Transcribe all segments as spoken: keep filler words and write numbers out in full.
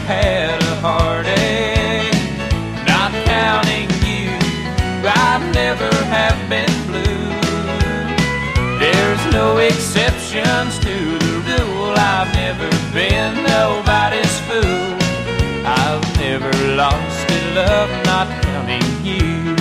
had a heartache. Not counting you, I never have been blue. There's no exceptions to the rule. I've never been nobody's fool. I've never lost a love, not counting you.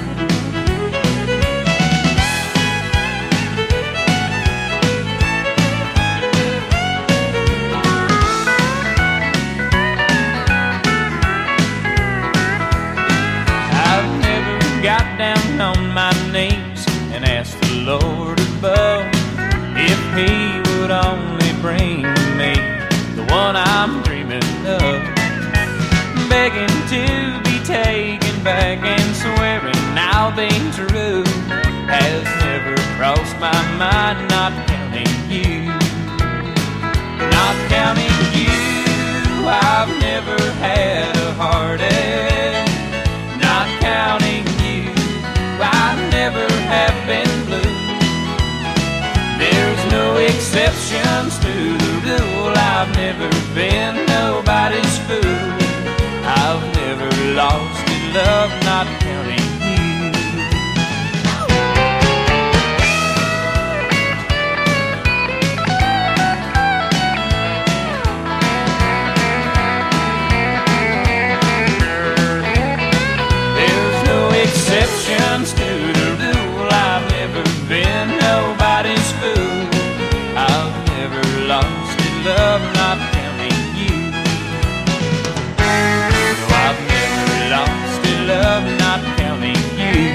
I've never got down on my knees and asked the Lord above if He would only bring me the one I'm dreaming of. Begging to be taken back and swearing I'll be true has never crossed my mind, not counting you. Not counting you, I've never had a heartache. Not counting you, I never have been blue. There's no exceptions to the rule. I've never been nobody's fool. I've never lost a love, not counting you. There's no exceptions to the rule. I've never been nobody's fool. I've never lost a love, not counting you. No, I've never lost a love, not counting you.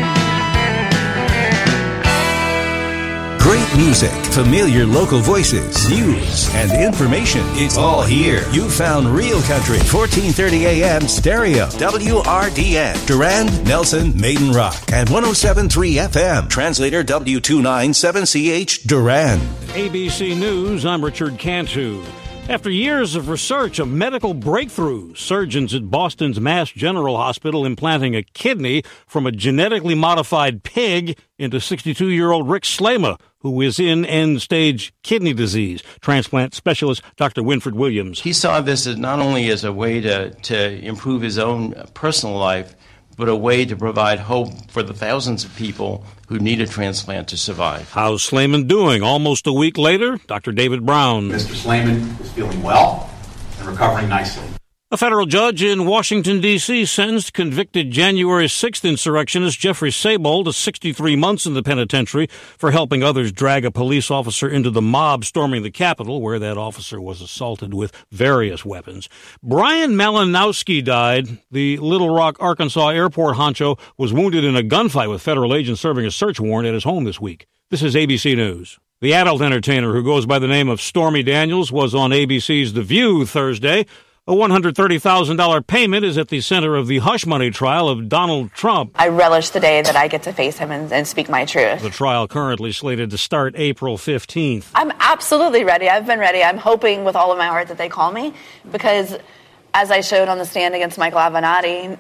Great music, familiar local voices, news, and information. It's all here. You found Real Country, fourteen thirty A M stereo, W R D N, Durand, Nelson, Maiden Rock, and one oh seven point three F M, translator W two ninety-seven C H, Durand. A B C News, I'm Richard Cantu. After years of research, a medical breakthrough, surgeons at Boston's Mass General Hospital implanting a kidney from a genetically modified pig into sixty-two-year-old Rick Slama, who is in end-stage kidney disease. Transplant specialist Doctor Winfred Williams. He saw this as not only as a way to, to improve his own personal life, but a way to provide hope for the thousands of people who need a transplant to survive. How's Slaman doing? Almost a week later, Doctor David Brown. Mister Slaman is feeling well and recovering nicely. A federal judge in Washington, D C sentenced convicted January sixth insurrectionist Jeffrey Seybold to sixty-three months in the penitentiary for helping others drag a police officer into the mob storming the Capitol, where that officer was assaulted with various weapons. Brian Malinowski died. The Little Rock, Arkansas airport honcho was wounded in a gunfight with federal agents serving a search warrant at his home this week. This is A B C News. The adult entertainer who goes by the name of Stormy Daniels was on A B C's The View Thursday. A one hundred thirty thousand dollars payment is at the center of the hush money trial of Donald Trump. I relish the day that I get to face him and, and speak my truth. The trial currently slated to start April fifteenth. I'm absolutely ready. I've been ready. I'm hoping with all of my heart that they call me because, as I showed on the stand against Michael Avenatti,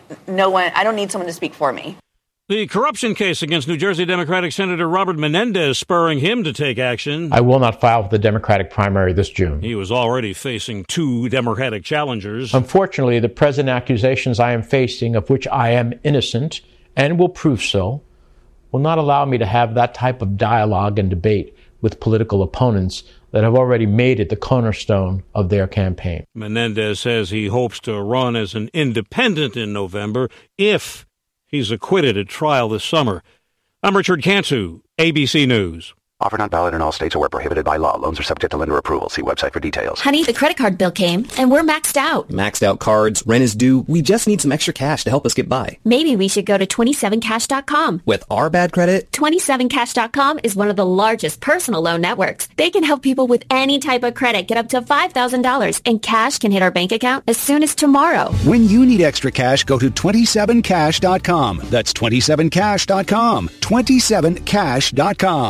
no one. I don't need someone to speak for me. The corruption case against New Jersey Democratic Senator Robert Menendez spurring him to take action. I will not file for the Democratic primary this June. He was already facing two Democratic challengers. Unfortunately, the present accusations I am facing, of which I am innocent and will prove so, will not allow me to have that type of dialogue and debate with political opponents that have already made it the cornerstone of their campaign. Menendez says he hopes to run as an independent in November if he's acquitted at trial this summer. I'm Richard Cantu, A B C News. Offer not valid in all states or where prohibited by law. Loans are subject to lender approval. See website for details. Honey, the credit card bill came, and we're maxed out. Maxed out cards, rent is due. We just need some extra cash to help us get by. Maybe we should go to twenty-seven cash dot com. With our bad credit? twenty-seven cash dot com is one of the largest personal loan networks. They can help people with any type of credit get up to five thousand dollars, and cash can hit our bank account as soon as tomorrow. When you need extra cash, go to twenty-seven cash dot com. That's twenty-seven cash dot com. twenty-seven cash dot com.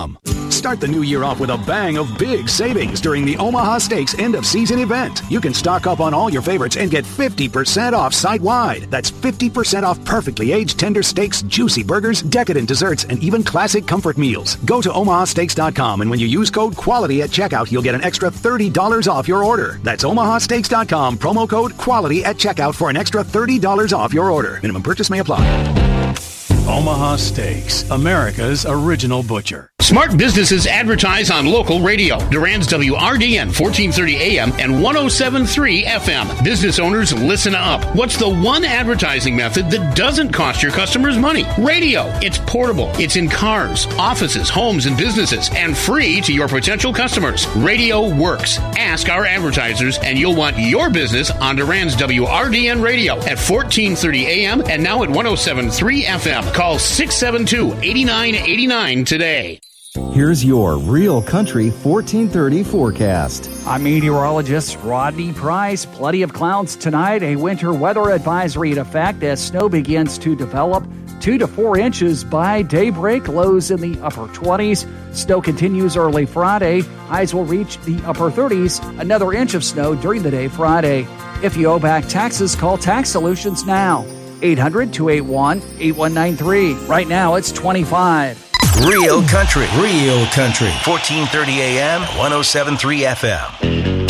Start the new year off with a bang of big savings during the Omaha Steaks end-of-season event. You can stock up on all your favorites and get fifty percent off site-wide. That's fifty percent off perfectly aged tender steaks, juicy burgers, decadent desserts, and even classic comfort meals. Go to omaha steaks dot com, and when you use code QUALITY at checkout, you'll get an extra thirty dollars off your order. That's omaha steaks dot com, promo code QUALITY at checkout for an extra thirty dollars off your order. Minimum purchase may apply. Omaha Steaks, America's original butcher. Smart businesses advertise on local radio. Durand's W R D N fourteen thirty A M and one oh seven point three F M. Business owners, listen up. What's the one advertising method that doesn't cost your customers money? Radio. It's portable. It's in cars, offices, homes, and businesses, and free to your potential customers. Radio works. Ask our advertisers, and you'll want your business on Durand's W R D N Radio at fourteen thirty A M and now at one oh seven point three F M. Call six seven two, eight nine eight nine today. Here's your Real Country fourteen thirty forecast. I'm meteorologist Rodney Price. Plenty of clouds tonight. A winter weather advisory in effect as snow begins to develop. Two to four inches by daybreak. Lows in the upper twenties. Snow continues early Friday. Highs will reach the upper thirties. Another inch of snow during the day Friday. If you owe back taxes, call Tax Solutions now. eight hundred, two eight one, eight one nine three. Right now, it's twenty-five. Real Country. Real Country. fourteen thirty A M, one oh seven point three F M.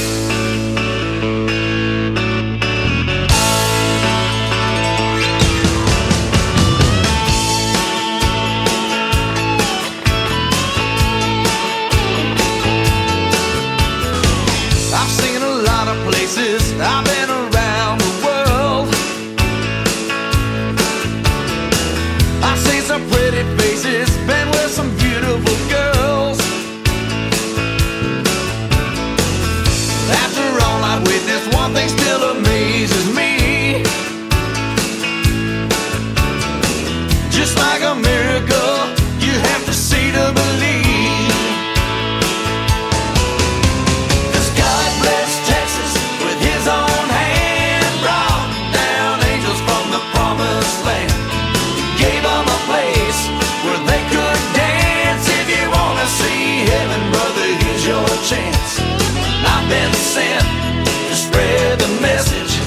I've seen a lot of places. I've been around the world. I've seen some pretty faces, been with some beautiful girls. After all I've witnessed, one thing still amazes me. Just like a miracle, you have to see to believe. Chance. I've been sent to spread the message.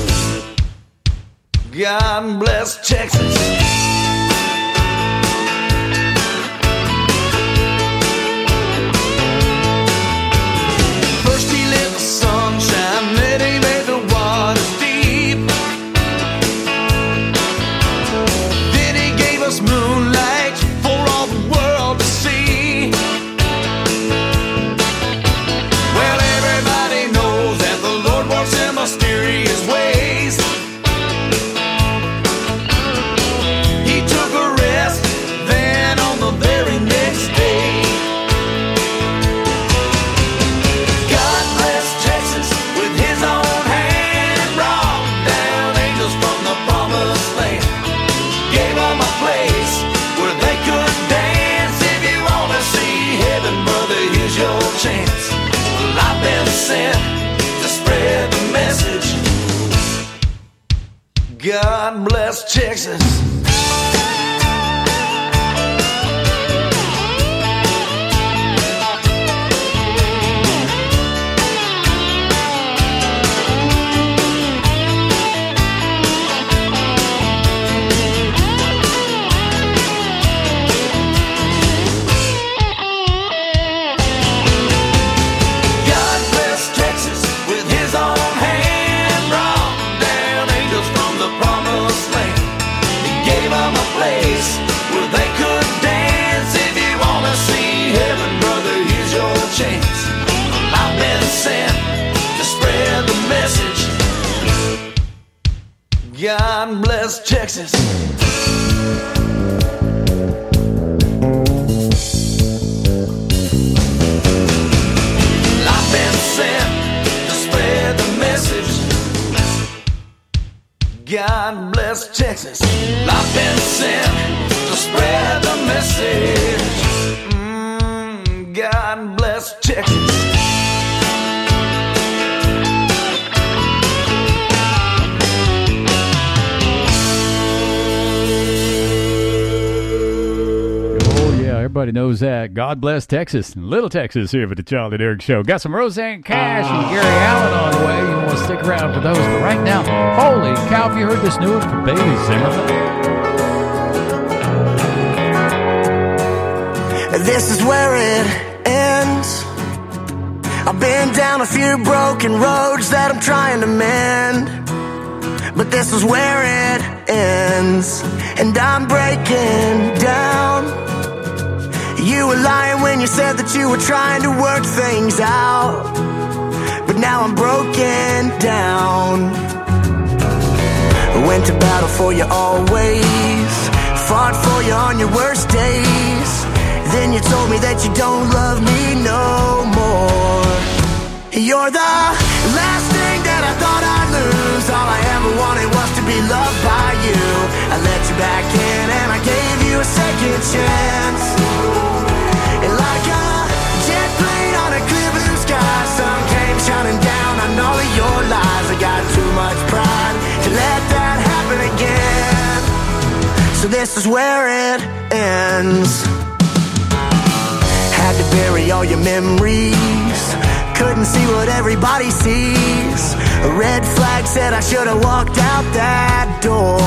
God bless Texas. First he lit the sunshine, then he made the waters deep. Then he gave us moonlight for all the world to see. Mysterious ways. He took a rest, then on the very next day. God bless Texas with his own hand. Brought down angels from the promised land. Gave them a place where they could dance. If you want to see heaven, brother, here's your chance. Well, I've been sent to spread the message. God bless Texas. God bless Texas. I've been sent to spread the message. God bless Texas. I've been sent to spread the message. Mm, God bless Texas. Everybody knows that. God bless Texas and Little Texas here for the Charlie Dirk Show. Got some Roseanne Cash and Gary Allen on the way. You want to stick around for those. But right now, holy cow, have you heard this new one from Bailey Zimmerman? This is where it ends. I've been down a few broken roads that I'm trying to mend, but this is where it ends, and I'm breaking down. You were lying when you said that you were trying to work things out, but now I'm broken down. Went to battle for you always, fought for you on your worst days. Then you told me that you don't love me no more. You're the last thing that I thought I'd lose. All I ever wanted was to be loved by you. I let you back in and I gave you a second chance. And like a jet plane on a clear blue sky, sun came shining down on all of your lies. I got too much pride to let that happen again. So this is where it ends. Had to bury all your memories, couldn't see what everybody sees. A red flag said I should have walked out that door.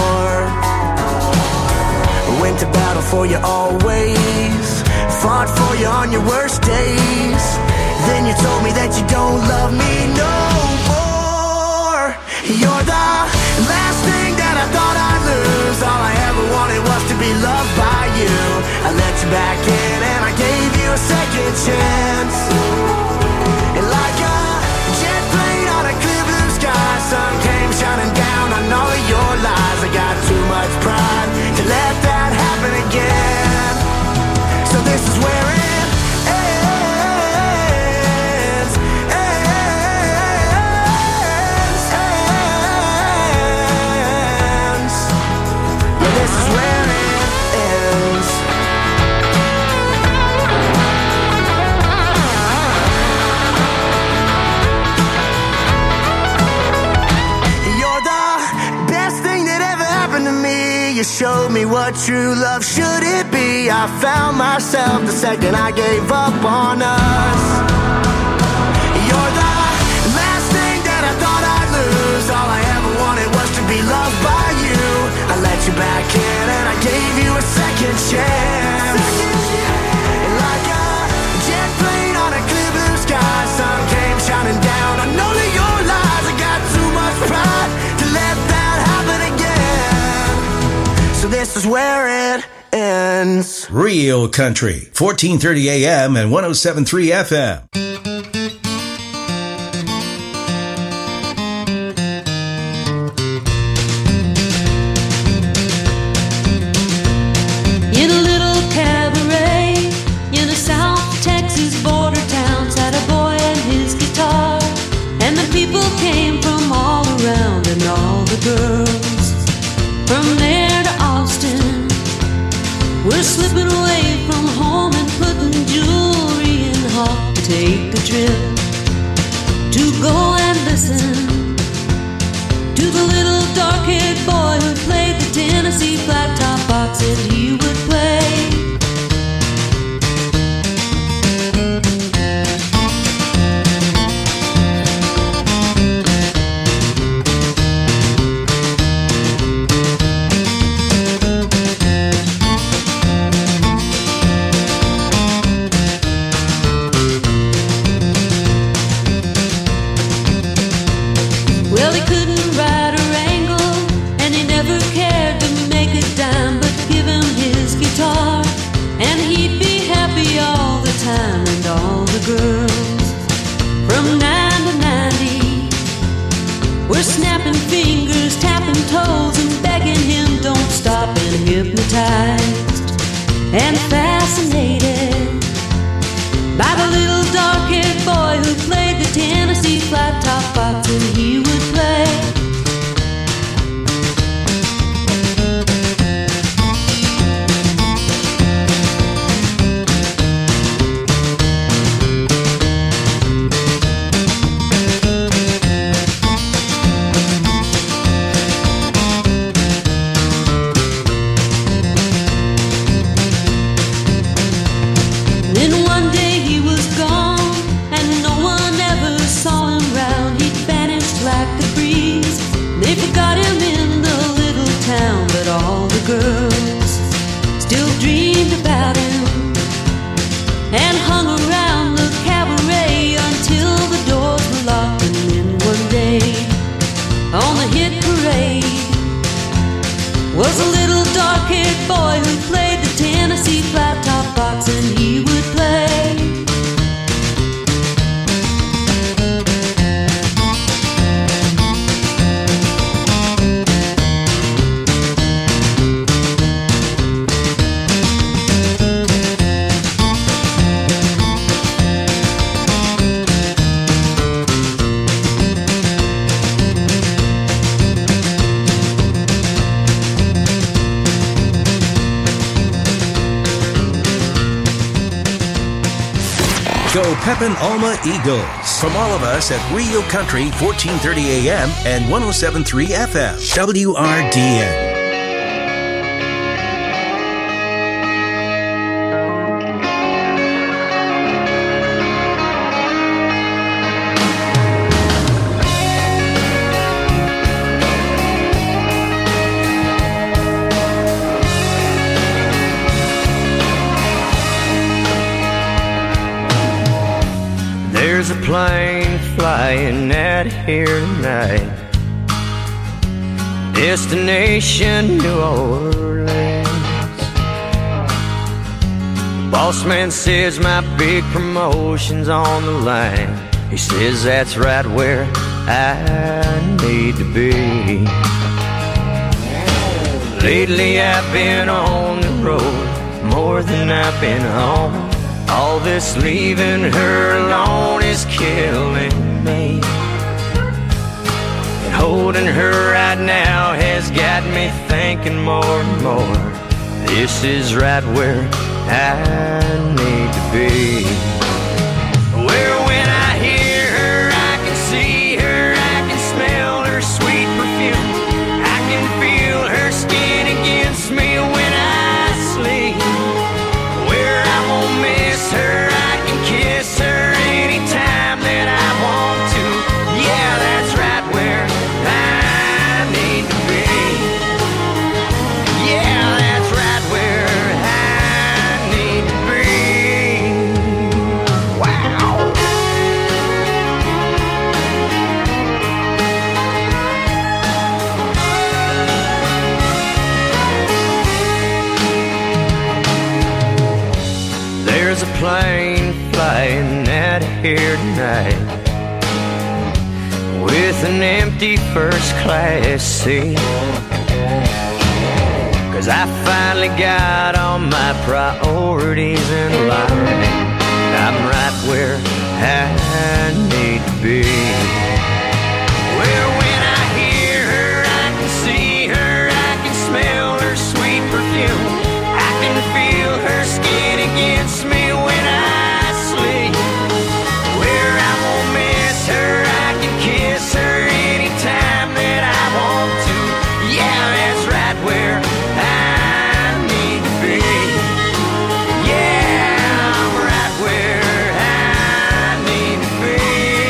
Went to battle for you always, fought for you on your worst days. Then you told me that you don't love me no more. You're the last thing that I thought I'd lose. All I ever wanted was to be loved by you. I let you back in and I gave you a second chance. And like a jet plane on a clear blue sky, sun came shining down on all of your lies. I got too much pride to let that happen again. So this is where it ends, ends, ends. Yeah, this is where it ends. You showed me what true love should it be. I found myself the second I gave up on us. You're the last thing that I thought I'd lose. All I ever wanted was to be loved by you. I let you back in and I gave you a second chance. And like a jet plane on a clear blue sky, sun came shining down on all of your lies. I got too much pride to let that happen again. So this is where it ends. Real Country, fourteen thirty A M and one oh seven point three F M. In a little cabaret in a South Texas border town sat a boy and his guitar, and the people came from all around and all the girls from there to Austin. We're slipping away from home and putting jewelry in hawk to take a trip to go and listen to the little dark-haired boy who played the Tennessee flat top box that he would play. Well, he couldn't ride a wrangle, and he never cared to make a dime, but give him his guitar, and he'd be happy all the time. And all the girls from nine to ninety were snapping fingers, tapping toes, and begging him don't stop, and hypnotized and fascinated by the little dark-haired boy who played the Tennessee flat top box and he would play. Go Pepin Alma Eagles. From all of us at Real Country, fourteen thirty A M and one oh seven point three F M, W R D N. There's a plane flying out here tonight, destination New Orleans. Boss man says my big promotion's on the line. He says that's right where I need to be. Lately I've been on the road more than I've been home. All this leaving her alone is killing me. And holding her right now has got me thinking more and more. This is right where I need to be. Where when I hear her, I can see her, I can smell her sweet perfume. I can feel her skin against me when I sleep. Where I won't miss her, I can kiss her anytime that I want to. Yeah, that's right where I need to be. Yeah, that's right where I need to be. Wow. There's a plane flying out of here tonight with an empty first class seat. Cause I finally got all my priorities in line. I'm right where I need to be. Where when I hear her, I can see her, I can smell her sweet perfume. I can feel her skin against me when I sleep. Where I won't miss her, I can kiss her anytime that I want to. Yeah, that's right where I need to be. Yeah, I'm right where I need to be.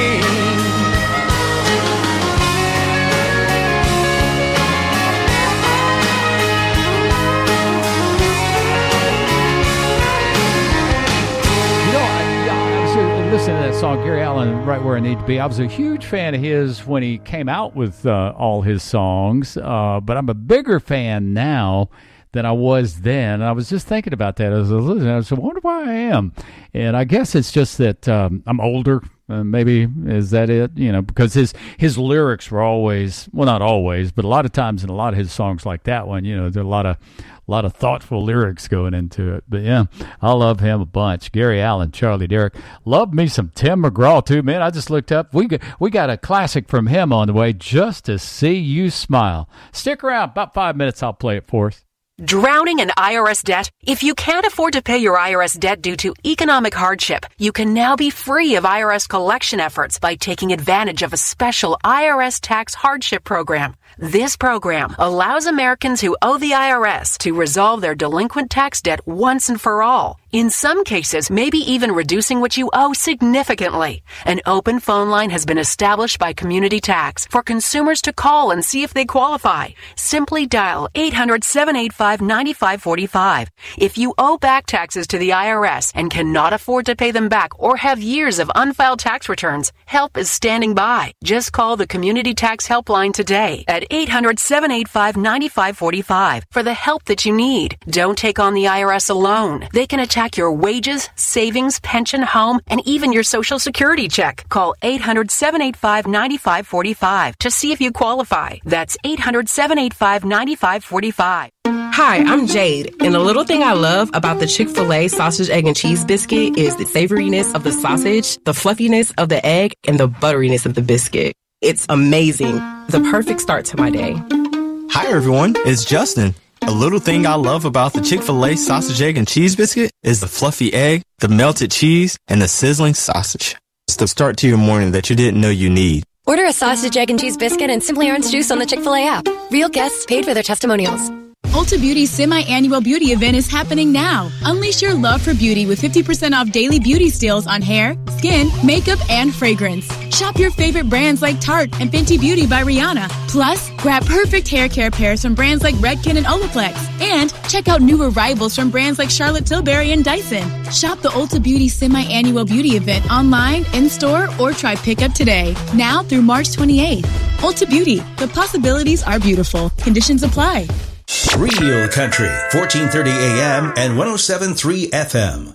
You know, I, I was listening to that song, Gary Allan, Right Where I Need to Be. I was a huge fan of his when he came out with uh, all his songs, uh, but I'm a bigger fan now than I was then. And I was just thinking about that as I was listening. I was like, I wonder why I am. And I guess it's just that um, I'm older. Uh, maybe is that it? You know, because his his lyrics were always, well, not always, but a lot of times in a lot of his songs like that one, you know, there are a lot of a lot of thoughtful lyrics going into it. But yeah, I love him a bunch. Gary Allan, Charlie Derrick. Love me some Tim McGraw too, man. I just looked up. We got, we got a classic from him on the way, Just to See You Smile. Stick around. About five minutes, I'll play it for us. Drowning in I R S debt? If you can't afford to pay your I R S debt due to economic hardship, you can now be free of I R S collection efforts by taking advantage of a special I R S tax hardship program. This program allows Americans who owe the I R S to resolve their delinquent tax debt once and for all. In some cases, maybe even reducing what you owe significantly. An open phone line has been established by Community Tax for consumers to call and see if they qualify. Simply dial eight hundred, seven eight five, nine five four five. If you owe back taxes to the I R S and cannot afford to pay them back or have years of unfiled tax returns, help is standing by. Just call the Community Tax Helpline today at eight hundred, seven eight five, nine five four five for the help that you need. Don't take on the I R S alone. They can attack your wages, savings, pension, home, and even your Social Security check. Call eight hundred, seven eight five, nine five four five to see if you qualify. That's eight hundred, seven eight five, nine five four five. Hi, I'm Jade, and the little thing I love about the Chick-fil-A sausage, egg, and cheese biscuit is the savoriness of the sausage, the fluffiness of the egg, and the butteriness of the biscuit. It's amazing. The perfect start to my day. Hi, everyone. It's Justin. A little thing I love about the Chick-fil-A sausage, egg, and cheese biscuit is the fluffy egg, the melted cheese, and the sizzling sausage. It's the start to your morning that you didn't know you need. Order a sausage, egg, and cheese biscuit and Simply Orange juice on the Chick-fil-A app. Real guests paid for their testimonials. Ulta Beauty's semi-annual beauty event is happening now. Unleash your love for beauty with fifty percent off daily beauty steals on hair, skin, makeup, and fragrance. Shop your favorite brands like Tarte and Fenty Beauty by Rihanna. Plus, grab perfect hair care pairs from brands like Redken and Olaplex. And check out new arrivals from brands like Charlotte Tilbury and Dyson. Shop the Ulta Beauty semi-annual beauty event online, in-store, or try pickup today. Now through March twenty-eighth. Ulta Beauty. The possibilities are beautiful. Conditions apply. Real Country, fourteen thirty A M and one oh seven point three F M.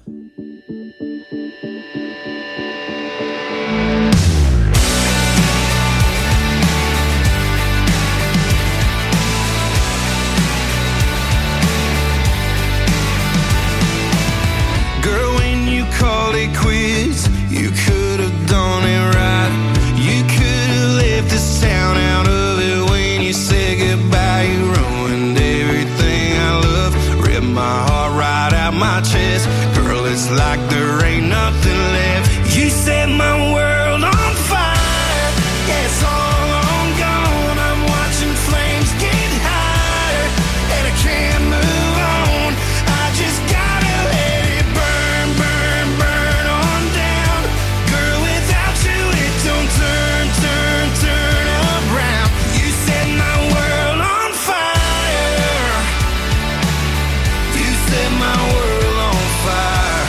Girl, when you called it quits, you could have done it right. You could have left this town out of it when you said goodbye. You ruined everything I love, ripped my heart right out my chest. Girl, it's like there ain't nothing left. You set my world on fire. Yeah, it's all on gone. I'm watching flames get higher, and I can't move on. I just gotta let it burn, burn, burn on down. Girl, without you it don't turn, turn, turn around. You set my world on fire. You set my world on fire.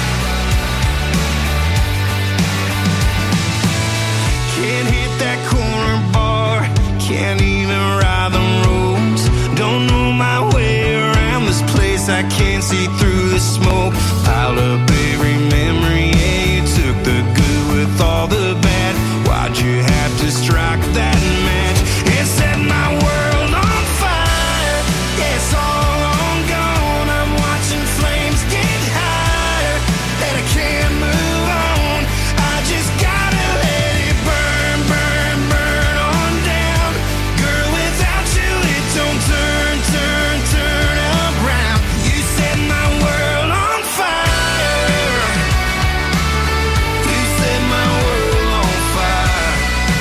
Can't hit that corner bar, can't even ride the roads. Don't know my way around this place, I can't see through the smoke. Piled up every memory, yeah, you took the good with all the bad. Why'd you have to strike that match and set my world on fire? Yeah, it's all on gone. I'm watching flames get higher, and I can't move on. I just gotta let it burn, burn, burn on down. Girl, without you it don't turn, turn, turn around. You set my world on fire. You set my world on fire.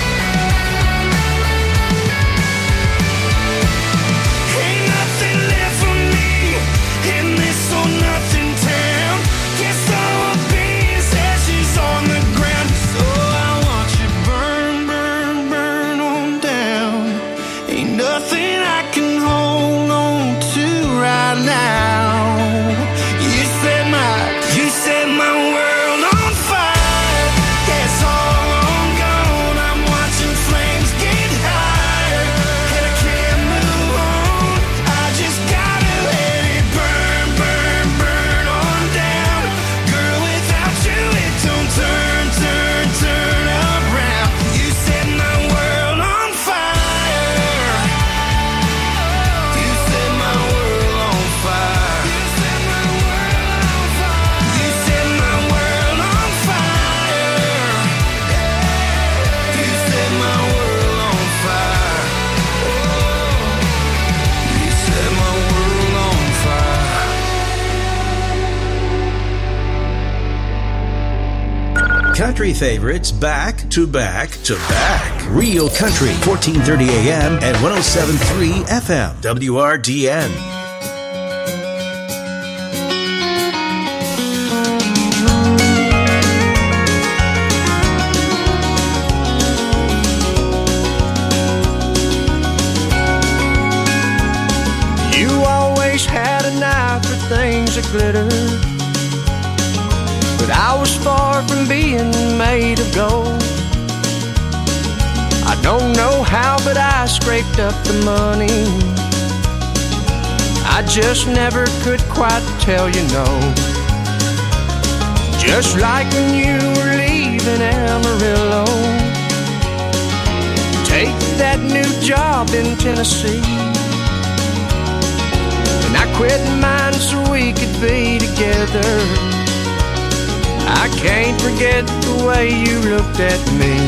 Ain't nothing left for me in this or nothing town. Guess all I'll be is ashes on the ground. So I want you burn, burn, burn on down. Ain't nothing I can hold on to right now. You set my, you set my world on fire. Yeah, it's all on gone. I'm watching flames get higher, and I can't move on. I just gotta let it burn, burn, burn on down. Girl, without you it don't turn, turn, turn around. You set my world on fire. You set my world on fire. You set my world on fire. You set my world on fire. You set my world on fire. You set my world on fire. Country favorites back to back to back. Real Country, fourteen thirty A M and one oh seven point three F M. W R D N. You always had an eye for things that glitter, but I was far from being made of gold. I don't know how, but I scraped up the money. I just never could quite tell you no. Just like when you were leaving Amarillo, take that new job in Tennessee, and I quit mine so we could be together. I can't forget the way you looked at me.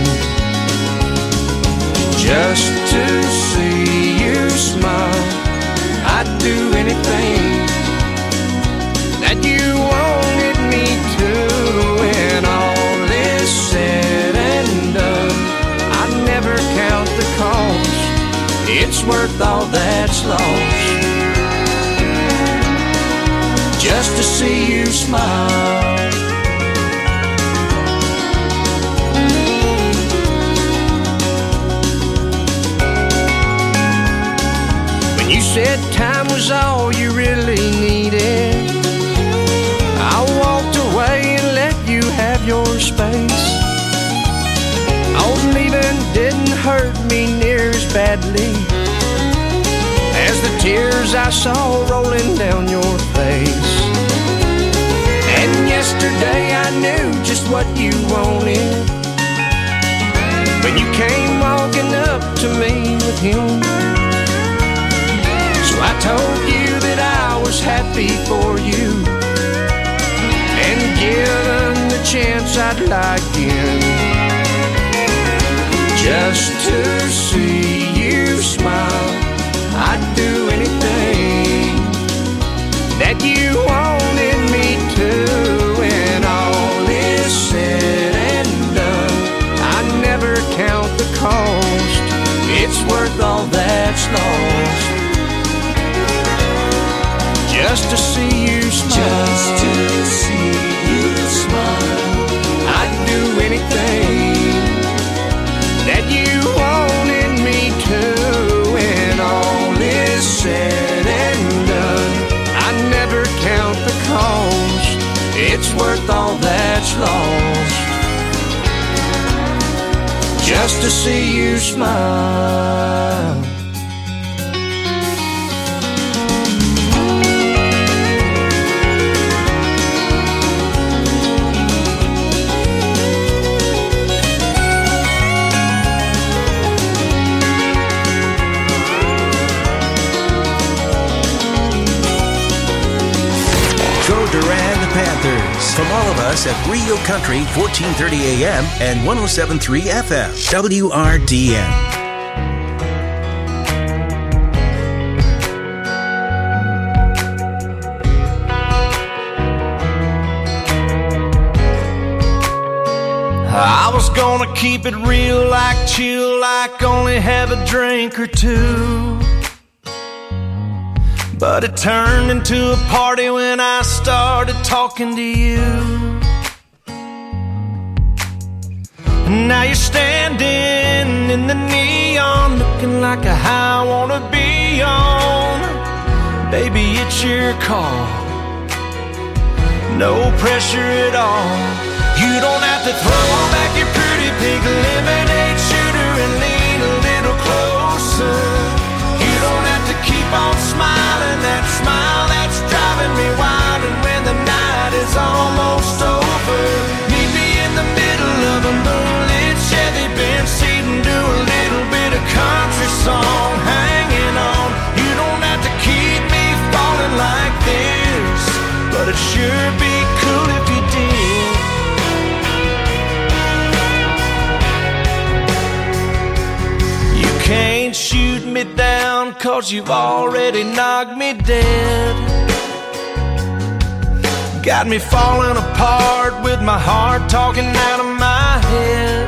Just to see you smile, I'd do anything that you wanted me to. When all is said and done, I'd never count the cost. It's worth all that's lost just to see you smile. When you said time was all you really needed, I walked away and let you have your space. Oh, leaving didn't hurt me near as badly as the tears I saw rolling down your face. And yesterday I knew just what you wanted when you came walking up to me with him. So I told you that I was happy for you, and given the chance I'd like in just to see you smile. I'd do anything that you wanted me to. When all is said and done, I never count the cost. It's worth all that's lost just to see you smile. Just to see you smile. I'd do anything that you wanted me to. When all is said and done, I never count the cost. It's worth all that's lost just to see you smile. Duran the Panthers. From all of us at Real Country, fourteen thirty A M and one oh seven point three F M, W R D N. I was gonna keep it real, like chill, like only have a drink or two. But it turned into a party when I started talking to you. And now you're standing in the neon, looking like a high I wanna be on. Baby, it's your call, no pressure at all. You don't have to throw back your pretty pink lemonade shooter and lean a little closer. You don't have to keep on smiling, that smile that's driving me wild. And when the night is almost over, meet me in the middle of a moonlit Chevy Benz seat and do a little bit of country song, hanging on. You don't have to keep me falling like this, but it'd sure be cool if you did. You can't shoot me down, cause you've already knocked me dead. Got me falling apart with my heart talking out of my head.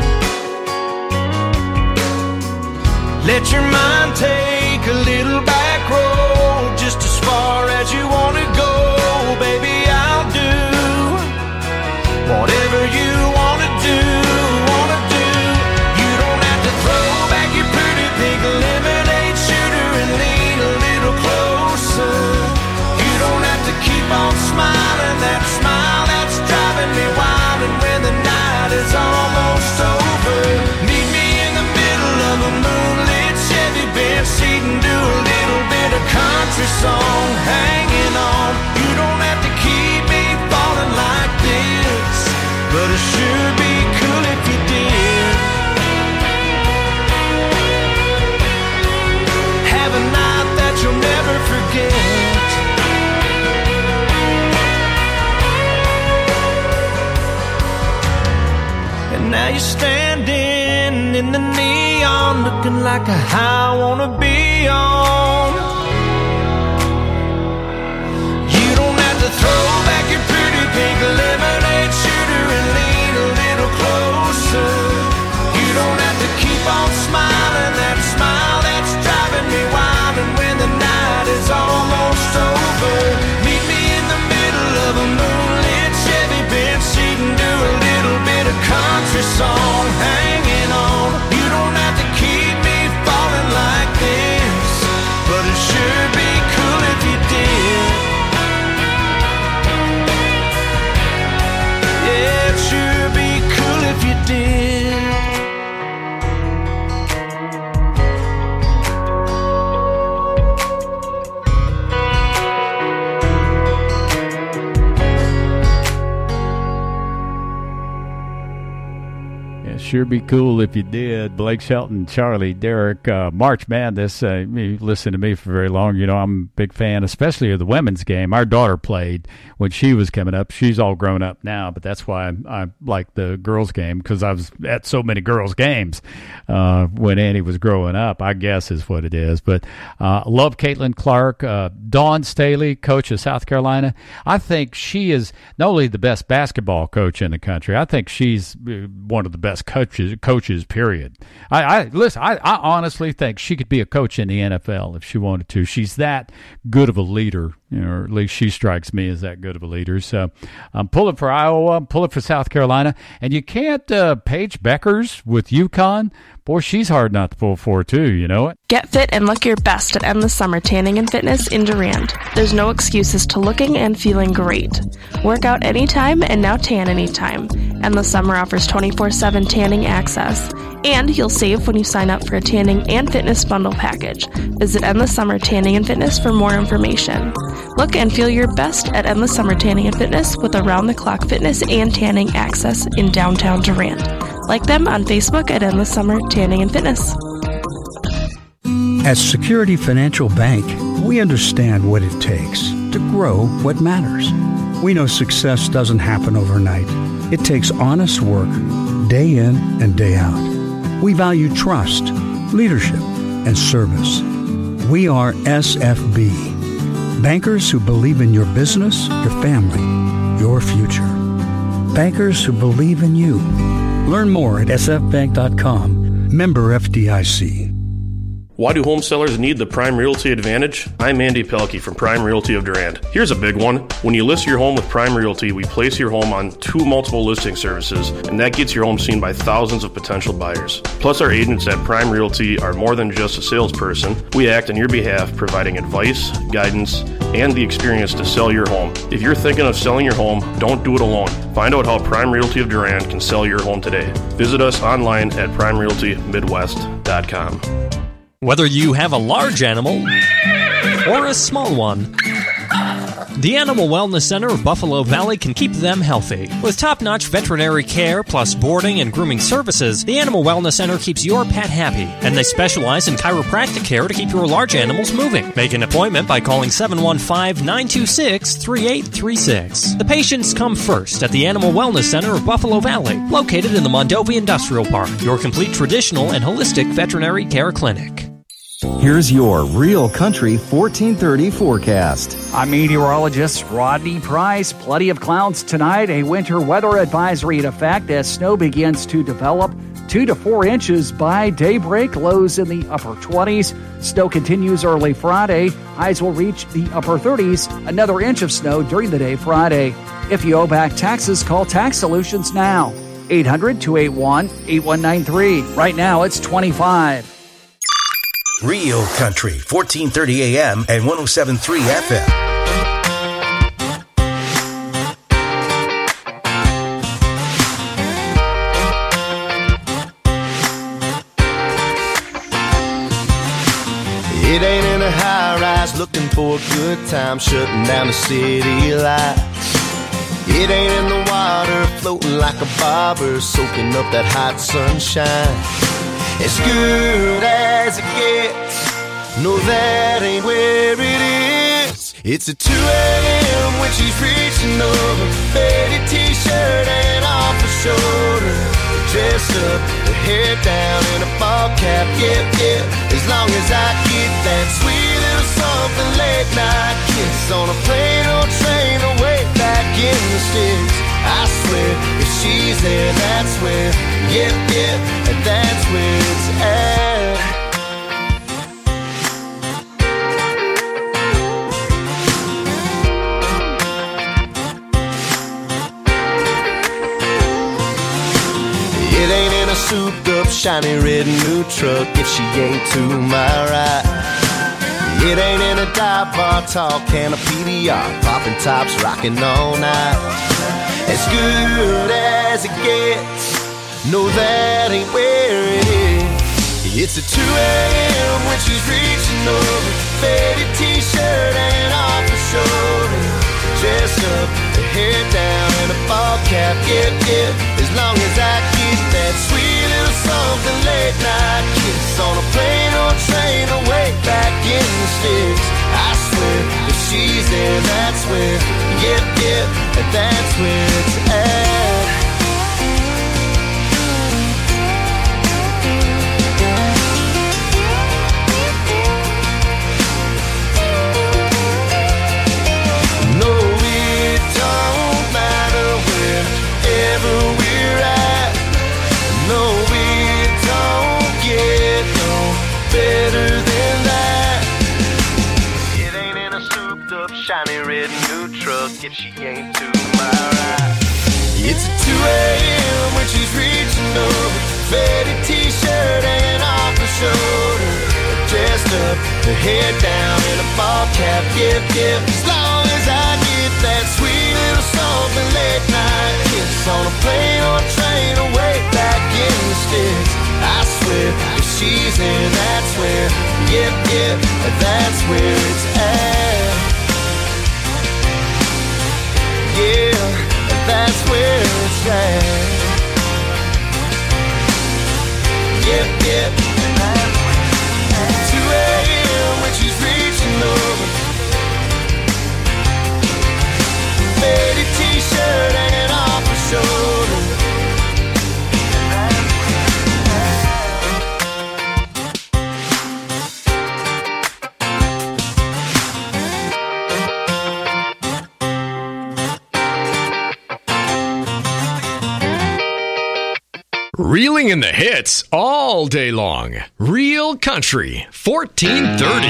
Let your mind take a little back road, just as far as you want to go. Baby, I'll do whatever you want to do, want to do. You don't have to throw back your pretty pink lemonade shooter and lean a little closer. You don't have to keep on smiling, that smile that's driving me wild. And when the night is almost over, meet me in the middle of a moonlit Chevy Benz seat and do a little bit of country song, hanging on. You don't have to keep me falling like this, but it sure be cool if you did. Have a night that you'll never forget. And now you're standing in the neon, looking like a high I wanna be on. pink lemonade shooter and lean a little closer. You don't have to keep on smiling, that smile that's driving me wild. And when the night is almost over, meet me in the middle of a moonlit Chevy bench seat and do a little bit of country song, hanging on. You don't have to keep me falling like this, but it sure be cool if you did. Yeah, it sure be cool if you did. Sure be cool if you did. Blake Shelton, Charlie, Derek, uh, March Madness. Uh, you listen to me for very long. You know, I'm a big fan, especially of the women's game. Our daughter played when she was coming up. She's all grown up now, but that's why I, I like the girls' game, because I was at so many girls' games uh, when Annie was growing up, I guess is what it is. But uh, love Caitlin Clark. Uh, Dawn Staley, coach of South Carolina. I think she is not only the best basketball coach in the country, I think she's one of the best coaches. Coaches, coaches, period. I, I listen. I, I honestly think she could be a coach in the N F L if she wanted to. She's that good of a leader, you know, or at least she strikes me as that good of a leader. So I'm pulling for Iowa. I'm pulling for South Carolina, and you can't uh, Paige Beckers with UConn. Boy, she's hard not to pull for too. You know it. Get fit and look your best at Endless Summer Tanning and Fitness in Durand. There's no excuses to looking and feeling great. Work out anytime and now tan anytime. Endless Summer offers twenty-four seven tanning access. And you'll save when you sign up for a tanning and fitness bundle package. Visit Endless Summer Tanning and Fitness for more information. Look and feel your best at Endless Summer Tanning and Fitness with around-the-clock fitness and tanning access in downtown Durand. Like them on Facebook at Endless Summer Tanning and Fitness. At Security Financial Bank, we understand what it takes to grow what matters. We know success doesn't happen overnight. It takes honest work, day in and day out. We value trust, leadership, and service. We are S F B, bankers who believe in your business, your family, your future. Bankers who believe in you. Learn more at s f bank dot com. Member F D I C. Why do home sellers need the Prime Realty Advantage? I'm Andy Pelkey from Prime Realty of Durand. Here's a big one. When you list your home with Prime Realty, we place your home on two multiple listing services, and that gets your home seen by thousands of potential buyers. Plus, our agents at Prime Realty are more than just a salesperson. We act on your behalf, providing advice, guidance, and the experience to sell your home. If you're thinking of selling your home, don't do it alone. Find out how Prime Realty of Durand can sell your home today. Visit us online at prime realty midwest dot com. Whether you have a large animal or a small one, the Animal Wellness Center of Buffalo Valley can keep them healthy. With top-notch veterinary care plus boarding and grooming services, the Animal Wellness Center keeps your pet happy, and they specialize in chiropractic care to keep your large animals moving. Make an appointment by calling seven one five, nine two six, three eight three six. The patients come first at the Animal Wellness Center of Buffalo Valley, located in the Mondovi Industrial Park, your complete traditional and holistic veterinary care clinic. Here's your Real Country fourteen thirty forecast. I'm meteorologist Rodney Price. Plenty of clouds tonight. A winter weather advisory in effect as snow begins to develop. Two to four inches by daybreak. Lows in the upper twenties. Snow continues early Friday. Highs will reach the upper thirties. Another inch of snow during the day Friday. If you owe back taxes, call Tax Solutions now. eight hundred, two eight one, eight one nine three. Right now it's twenty-five. Real Country, fourteen thirty A M and one oh seven point three F M. It ain't in a high-rise looking for a good time, shutting down the city lights. It ain't in the water floating like a bobber, soaking up that hot sunshine. As good as it gets, no, that ain't where it is. It's at two a.m. when she's reaching over, faded t-shirt and off her shoulder, dressed up, her hair down in a ball cap, yep, yep. As long as I get that sweet little something late night kiss on a plane or train away back in the sticks. I swear, if she's there, that's where, yep, yep, and that's where it's at. It ain't in a souped up, shiny red new truck if she ain't to my right. It ain't in a dive bar, tall can of P D R, popping tops, rocking all night. As good as it gets, no, that ain't where it is. It's at two a.m. when she's reaching over, faded t-shirt and off her shoulder, dressed up, her hair down and a ball cap, yep, yep. As long as I get that sweet little something late night kiss on a plane or train away back in the sticks. I swear, if she's there, that's where, yep, yep, and that's where it's at. Shiny red new truck if she ain't to my right. It's at two a.m. when she's reaching over, faded t-shirt and off her shoulder, dressed up, her hair down and a ball cap, yep, yep. As long as I get that sweet little something late night kiss on a plane or train away back in the sticks. I swear, if she's there, that's where, yep, yep, that's where it's at. Yeah, that's where it's at. Yep, yep, two a.m. when she's reaching over, faded t-shirt hanging off her shoulder. Reeling in the hits all day long. Real Country, fourteen thirty.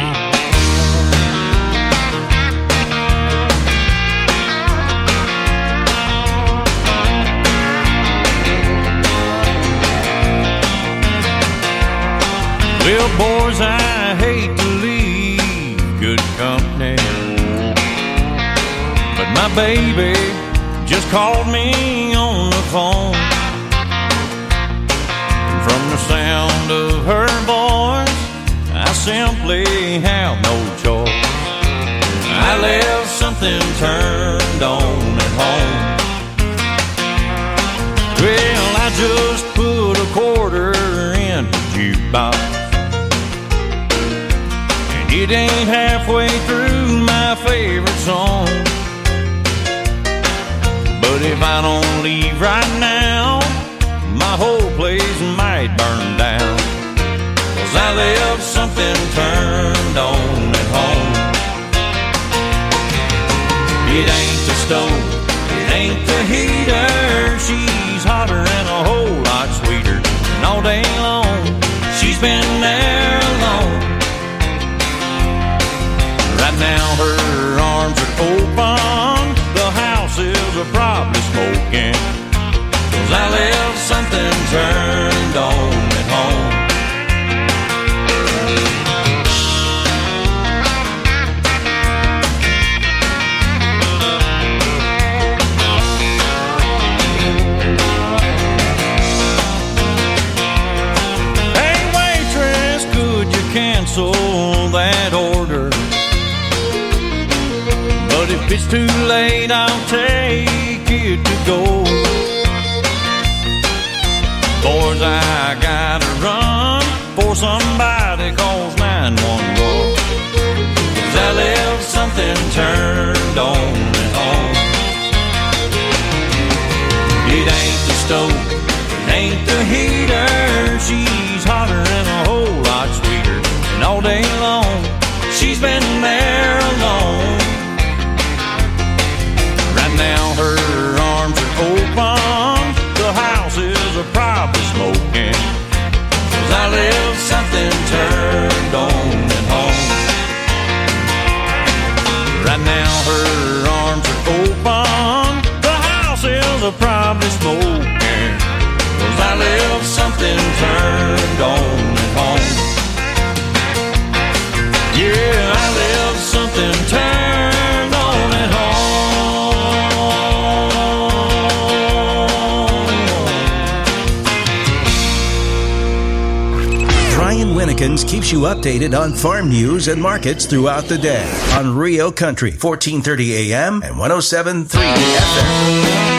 Well, boys, I hate to leave good company, but my baby just called me on the phone. From the sound of her voice, I simply have no choice. I left something turned on at home. Well, I just put a quarter in the jukebox, and it ain't halfway through my favorite song. But if I don't leave right now, my whole place might burn down, 'cause I left something turned on at home. It ain't the stove, it ain't the heater, she's hotter and a whole lot sweeter, and all day long she's been there alone. Right now her arms are open, the house is probably smoking, 'cause I left something turned on at home. Hey waitress, could you cancel that order? But if it's too late, I'll take it to go. Boys, I gotta run for somebody calls nine one one, 'cause I left something turned on at home. It ain't the stove, it ain't the heater, she's hotter something turned on at home. Yeah, I left something turned on at home. Brian Winnikins keeps you updated on farm news and markets throughout the day on Rio Country, fourteen thirty A M and one oh seven point three F M.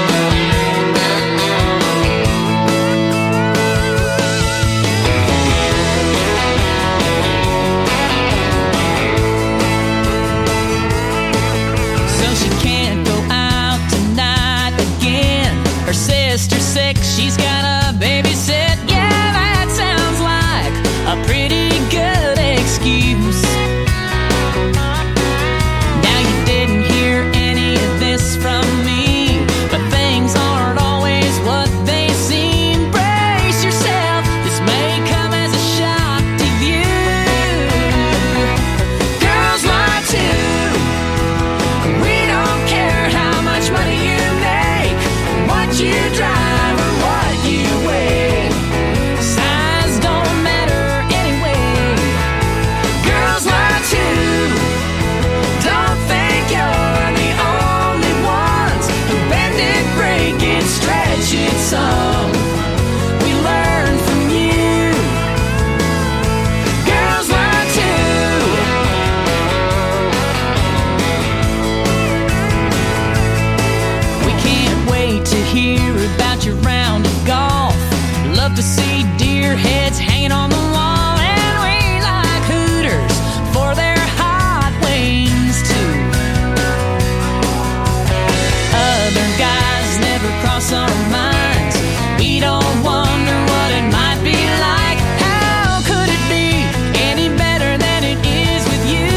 Her sister's sick, she's got a babysit. Yeah, that sounds like a pretty good excuse. Now you didn't hear any of this from me, but things aren't always what they seem. Brace yourself, this may come as a shock to you. Girls lie too. We don't care how much money you make, what you drive or what you weigh. Size don't matter anyway. Girls lie too. Don't think you're the only ones who bend it, break it, stretch it some. We learn from you. Girls lie too. We can't wait to hear about your round of golf. Love to see deer heads hanging on the wall. And we like Hooters for their hot wings too. Other guys never cross our minds. We don't wonder what it might be like. How could it be any better than it is with you?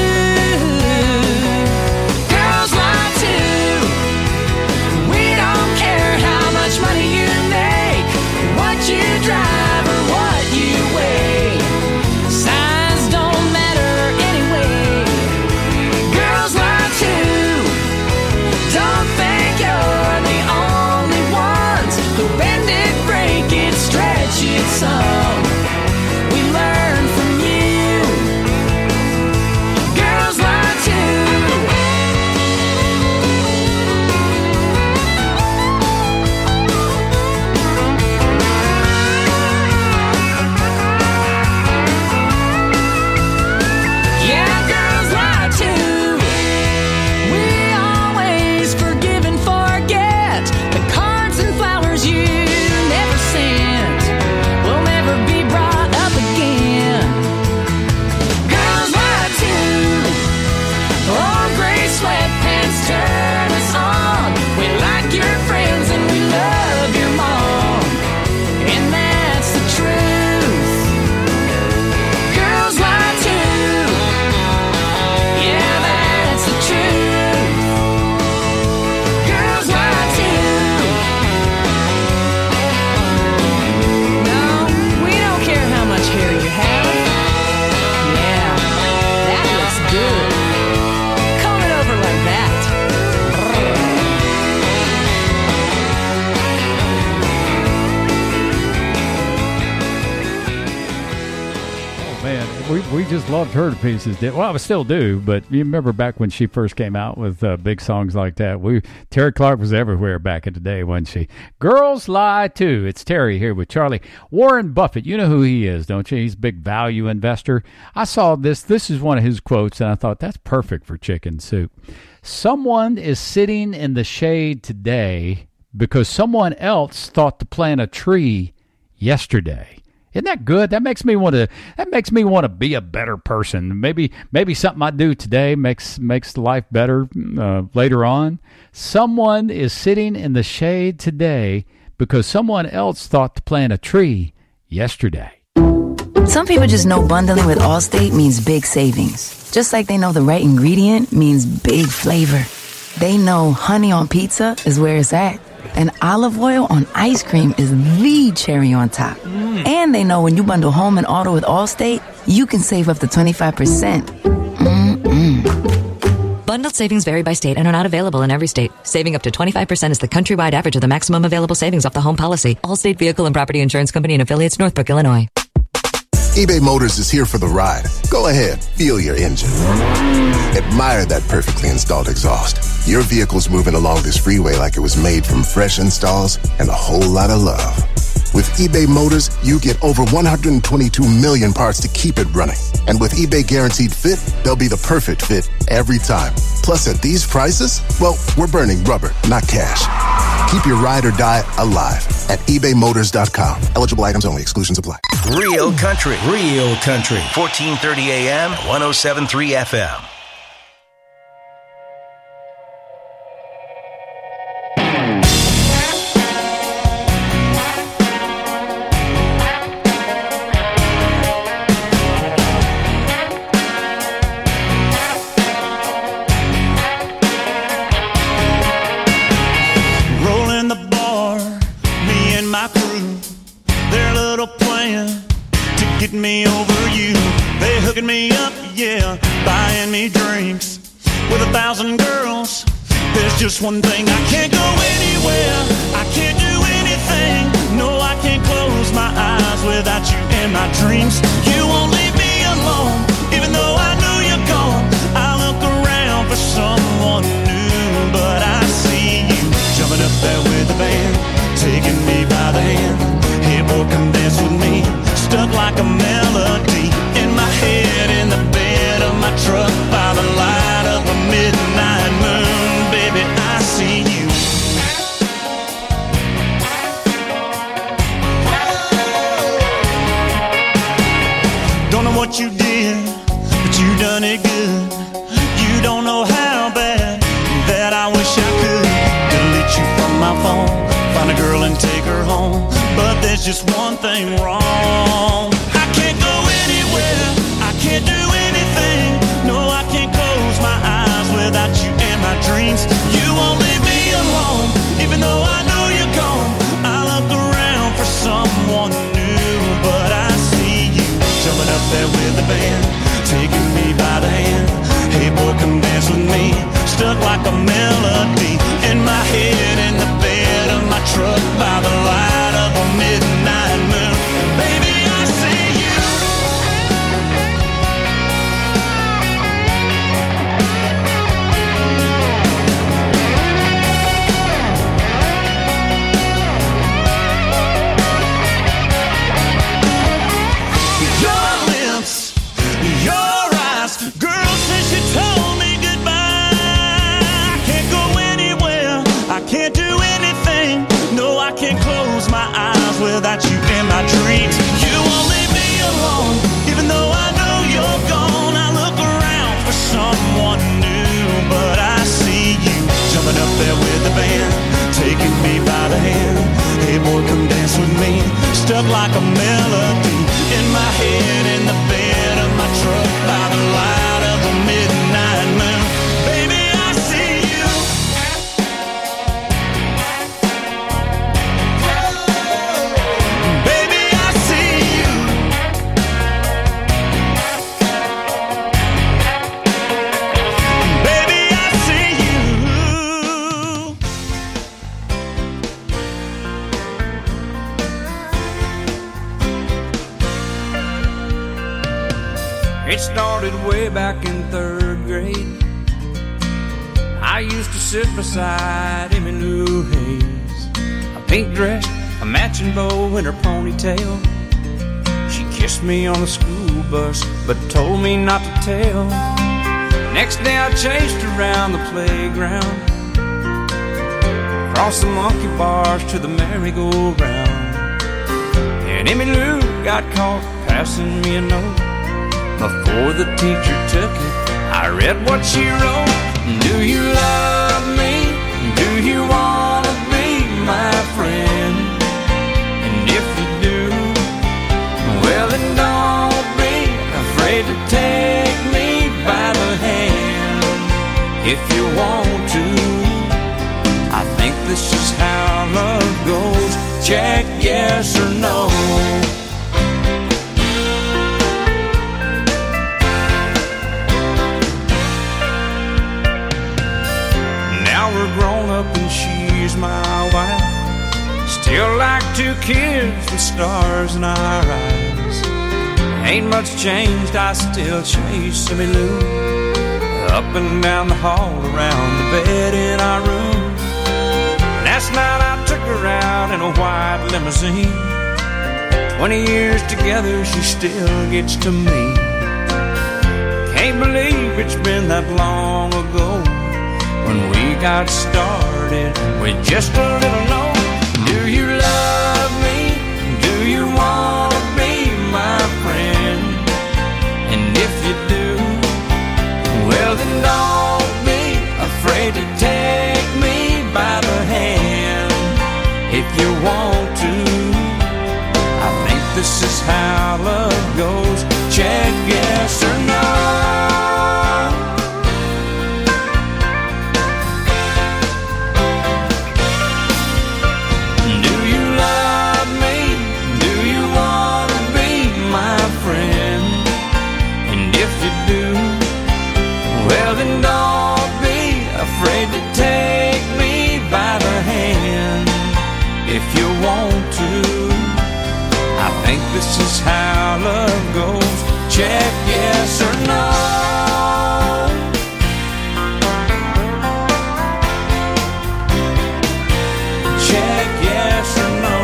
Girls lie too. We don't care how much money you make, what you drive or what you weigh. Size don't matter anyway. Girls lie too. Don't think you're the only ones who bend it, break it, stretch it some. We learn from you. Girls lie too. Yeah, girls lie too. We always forgive and forget. The cards and flowers you never sent will never be brought up again. Girls lie too. Oh, gray sweatpants turn us on. We like your friends and we love your mom. And that's the truth. Girls lie too. Yeah, that's the truth. Girls lie too. No, we don't care how much hair you have. Yeah, that looks good. Comb it over like that. Oh, man, we, we just loved her to pieces. Did well, I still do, but you remember back when she first came out with uh, big songs like that. We Terry Clark was everywhere back in the day, wasn't she? Girls lie too. It's Terry here with Charlie. Warren Buffett, you know who he is, don't you? He's a big value investor. I saw this. This is one of his quotes, and I thought that's perfect for chicken soup. Someone is sitting in the shade today because someone else thought to plant a tree yesterday. Isn't that good? That makes me want to. That makes me want to be a better person. Maybe, maybe something I do today makes makes life better uh, later on. Someone is sitting in the shade today because someone else thought to plant a tree yesterday. Some people just know bundling with Allstate means big savings. Just like they know the right ingredient means big flavor. They know honey on pizza is where it's at. And olive oil on ice cream is the cherry on top. Mm. And they know when you bundle home and auto with Allstate, you can save up to twenty-five percent. Mm-mm. Bundled savings vary by state and are not available in every state. Saving up to twenty-five percent is the countrywide average of the maximum available savings off the home policy. Allstate Vehicle and Property Insurance Company and affiliates, Northbrook, Illinois. eBay Motors is here for the ride. Go ahead, feel your engine. Admire that perfectly installed exhaust. Your vehicle's moving along this freeway like it was made from fresh installs and a whole lot of love. With eBay Motors, you get over one hundred twenty-two million parts to keep it running. And with eBay Guaranteed Fit, they'll be the perfect fit every time. Plus, at these prices, well, we're burning rubber, not cash. Keep your ride or die alive at ebay motors dot com. Eligible items only. Exclusions apply. Real country. Real country. fourteen thirty A M, one oh seven point three F M. Me over you, they hooking me up, yeah, buying me drinks with a thousand girls. There's just one thing, I can't go anywhere, I can't do anything. No, I can't close my eyes without you in my dreams. You won't leave me alone, even though I know you're gone. I look around for someone new, but I see you jumping up there with the band, taking me by the hand. Hey boy, come dance with me. Stuck like a melody in my head, in the bed of my truck, by the light of a midnight moon. Baby, I see you. Don't know what you did, but you done it good. You don't know how bad that I wish I could delete you from my phone, find a girl and take her home. But there's just one thing wrong. I can't go anywhere, I can't do anything. No, I can't close my eyes without you in my dreams. You won't leave me alone, even though I know you're gone. I look around for someone new, but I see you jumping up there with the band, taking me by the hand. Hey boy, come dance with me. Stuck like a melody in my head, in the bed of my truck, by the light of a midnight moon. Baby, I see you. Your lips, your eyes, girl, since you told me goodbye, I can't go anywhere, I can't do anything. No, I can't close my eyes without you in my dreams. You won't leave me alone, even though I know you're gone. I look around for someone new, but I see you jumping up there with the band, taking me by the hand. Hey boy, come dance with me. Stuck like a melody in my head, in the bed of my truck, by the light of a midnight moon. Baby, I see you. Baby, I see you. Baby, I see you. It started way back in third grade. I used to sit beside Emmylou Hayes, a pink dress, a matching bow, and her ponytail. She kissed me on the school bus, but told me not to tell. Next day I chased around the playground, across the monkey bars to the merry-go-round. And Emmylou got caught passing me a note. Before the teacher took it, I read what she wrote. Do you love me? Do you want to be my friend? And if you do, well then don't be afraid to take me by the hand. If you want to, I think this is how love goes. Check yes or no. two kids with stars in our eyes. Ain't much changed, I still chase Emmylou up and down the hall, around the bed in our room. Last night I took her out in a white limousine. Twenty years together, she still gets to me. Can't believe it's been that long ago when we got started with just a little note. Do you love me? Do you want to be my friend? And if you do, well then don't be afraid to take me by the hand. If you want to, I think this is how love goes. Check yes or no. Do you love me? Do you want to be my friend? And if you do, well then don't be afraid to take me by the hand. If you want to, I think this is how love goes. Check yes or no. Check yes or no.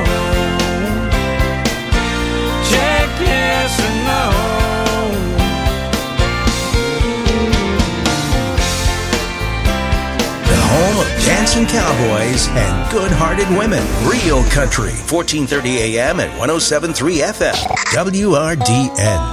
Check yes or no. Home of dancing cowboys and good-hearted women. Real Country, fourteen thirty A M and one oh seven point three F M. W R D N.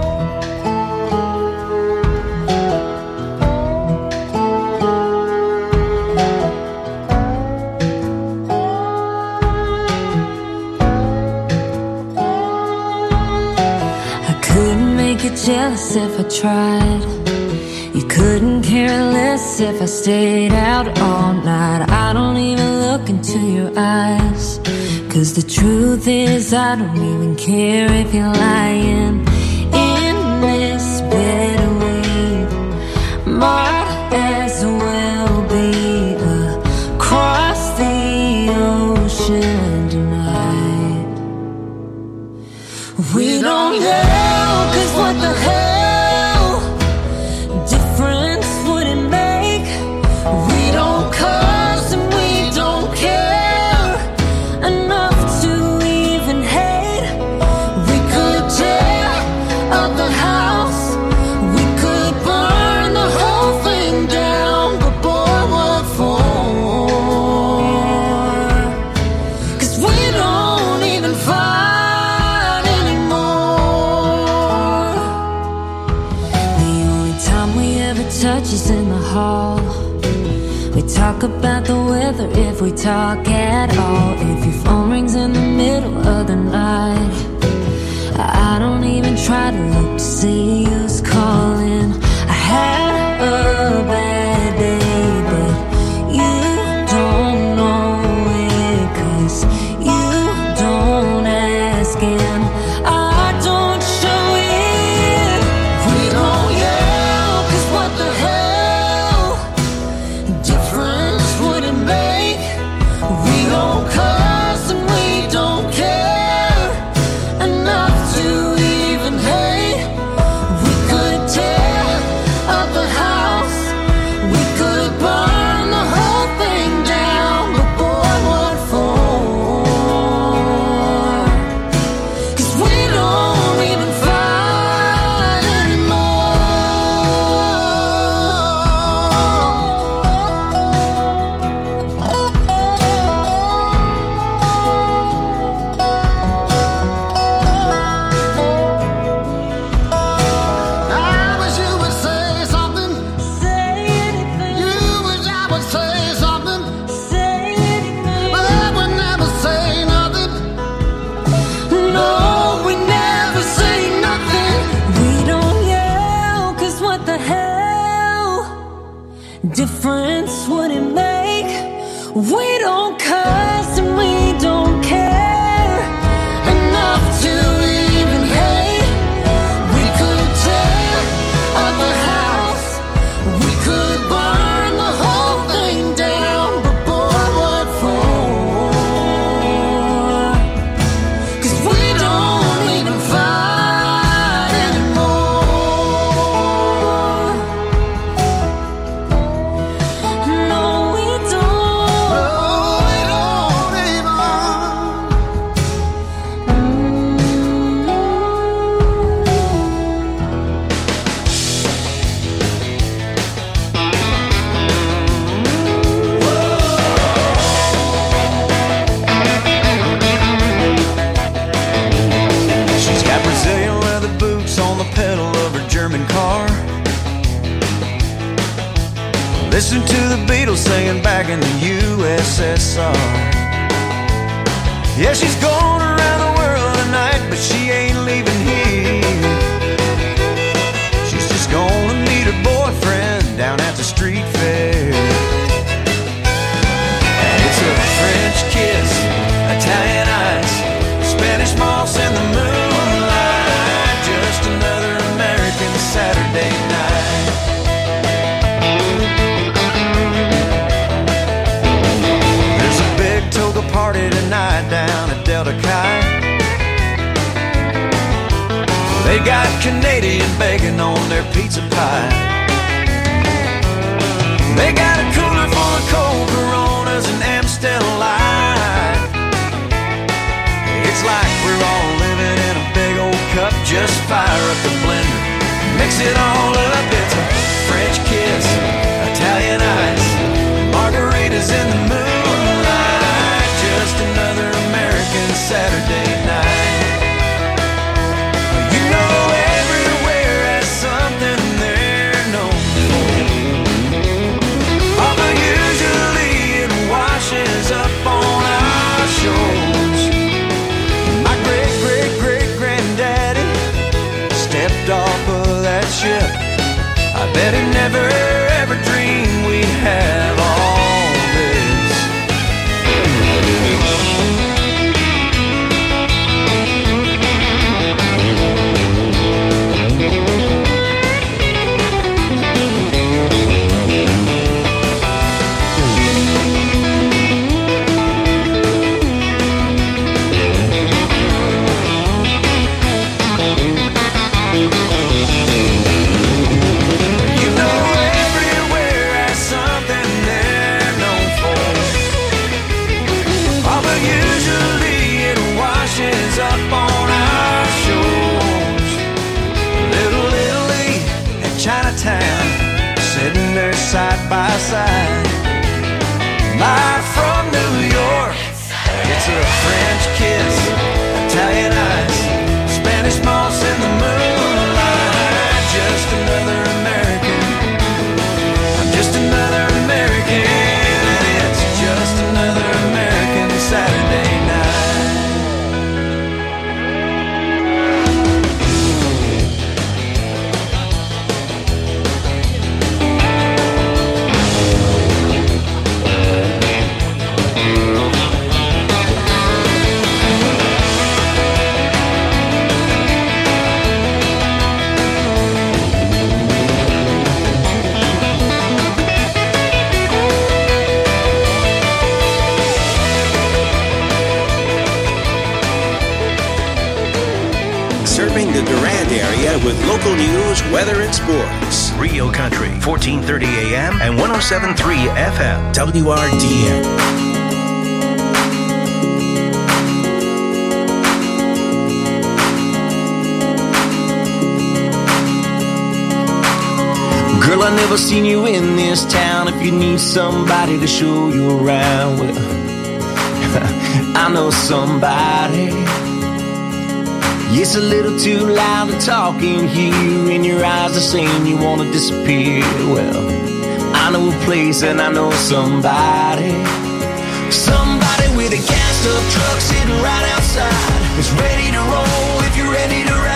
I couldn't make you jealous if I tried. You couldn't care less if I stayed out all night. I don't even look into your eyes, 'cause the truth is I don't even care if you're lying. In this bed we might as well be across the ocean tonight. We don't know, 'cause what the hell difference would it make? We don't cuss and we don't care enough to even hate. We could tear up the house, we could burn the whole thing down, but boy, what for? 'Cause we don't even fight anymore. The only time we ever touch is in the hall. We talk about the weather if we talk at all. If your phone rings in the middle of the night, I don't even try to look to see who's calling. I had a bad day, but you don't know it, 'cause you don't ask and I don't show it. We don't yell, 'cause what the hell difference would it make? We don't cuss and we don't care enough to even hate. We could tear up the house, we could burn the whole thing down, but boy, what for? 'Cause we don't even fight I wish you would say something. Say anything. You wish I would say something. Say anything. But I would never say nothing. No, we never say nothing. We don't yell, 'cause what the hell difference would it make? We don't cuss and we don't care enough to even hate. We could tear up the house, we could burn the whole thing down, but boy, what for? Listen to the Beatles singing back in the U S S R. Yeah, she's going around the world tonight, but she ain't leaving here. She's just gonna meet her boyfriend down at the street fair. And it's a French kiss, Italian ice, Spanish moss in the moonlight, just another American Saturday night. There's a big toga party tonight down at Delta Chi. They got Canadian bacon on their pizza pie. They got a cooler full of cold Coronas and Amstel Light. It's like we're all living in a big old cup. Just fire up the blender, mix it all up. It's a French kiss, Italian ice, margaritas in the moonlight, just another American Saturday night. You know everywhere has something they're known for, although usually it washes up on our shores. My great great great granddaddy stepped off of that ship. I bet he never ever dreamed we'd have all this. You know everywhere has something they're known for, although usually it washes up on our shores. Little Italy and Chinatown sitting there side by side. Live from New York, it's a French kiss, Italian ice, Spanish moss in the moonlight, just another American. I'm just another American, and it's just another American Saturday night. Serving the Durand area with local news, weather, and sports. Real Country, fourteen thirty A M and one oh seven point three F M, W R D N. Girl, I never seen you in this town. If you need somebody to show you around, well, I know somebody. It's a little too loud to talk in here, and your eyes are saying you want to disappear. Well, I know a place and I know somebody. Somebody with a gassed up truck sitting right outside is ready to roll if you're ready to ride.